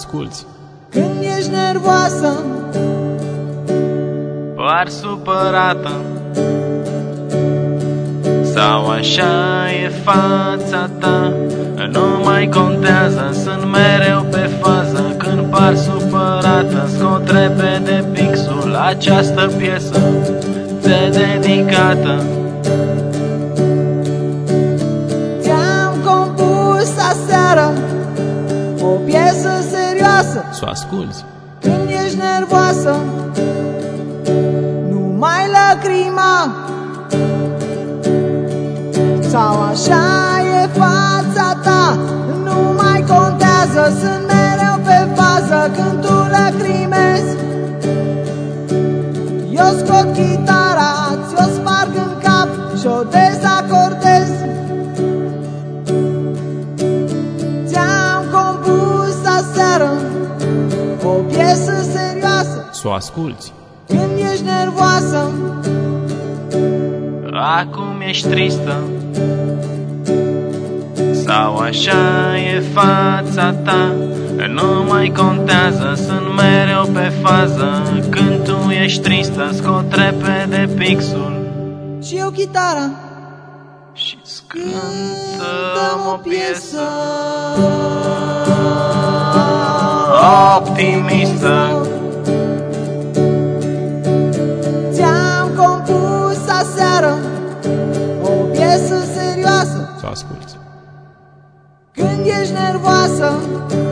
asculți. Când ești nervoasă, par supărată, sau așa e fața ta. Nu mai contează, sunt mereu pe fază. Când par supărată, scot repede pixul. Această piesă ți-e dedicată. ți-am compus aseară o piesă serioasă. Să o asculți. Când ești nervoasă, nu mai lacrima, sau așa e fața ta. Nu mai contează, sunt mereu pe fază. Când tu lacrimezi, eu scot chitara, ți-o sparg în cap și-o dezacordez. Ți-am compus aseară o piesă serioasă. Să o asculți. Când ești nervoasă, Acum ești tristă, sau așa e fața ta. Nu mai contează, sunt mereu pe fază. Când tu ești tristă, scot repede pixul și eu chitara, și cântăm o piesă optimistă. ți-am compus aseară o piesă serioasă. Să o asculți. Când ești nervoasă,